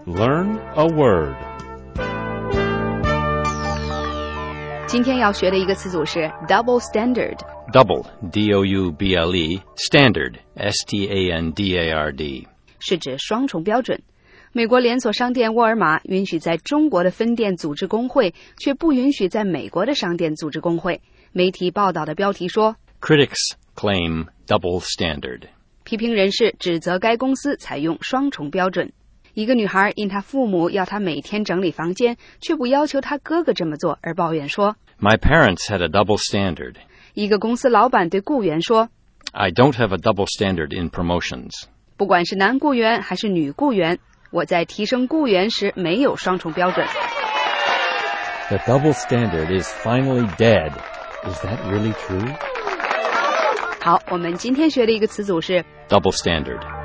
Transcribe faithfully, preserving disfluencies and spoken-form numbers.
Learn a word. 今天要学的一个词组是 double standard. Double, D O U B L E, standard, S T A N D A R D. 是指双重标准。美国连锁商店沃尔玛允许在中国的分店组织工会，却不允许在美国的商店组织工会。媒体报道的标题说 Critics claim double standard. 批评人士指责该公司采用双重标准。一个女孩因她父母要她每天整理房间，却不要求她哥哥这么做而抱怨说 My parents had a double standard. 一个公司老板对雇员说 I don't have a double standard in promotions. 不管是男雇员还是女雇员，我在提升雇员时没有双重标准。 The double standard is finally dead. Is that really true? 好，我们今天学的一个词组是 Double standard.